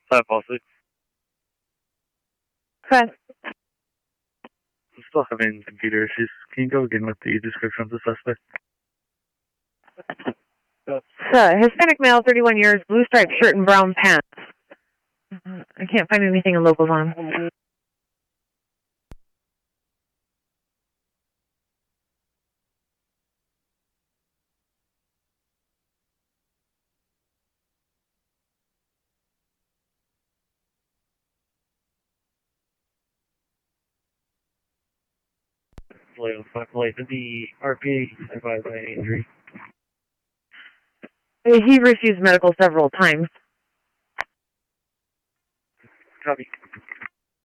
5-6. Correct. I'm still having computer issues. Can you go again with the description of the suspect? Hispanic male, 31 years, blue striped shirt and brown pants. I can't find anything in locals on him. Late the RPA advised by injury. He refused medical several times. Copy.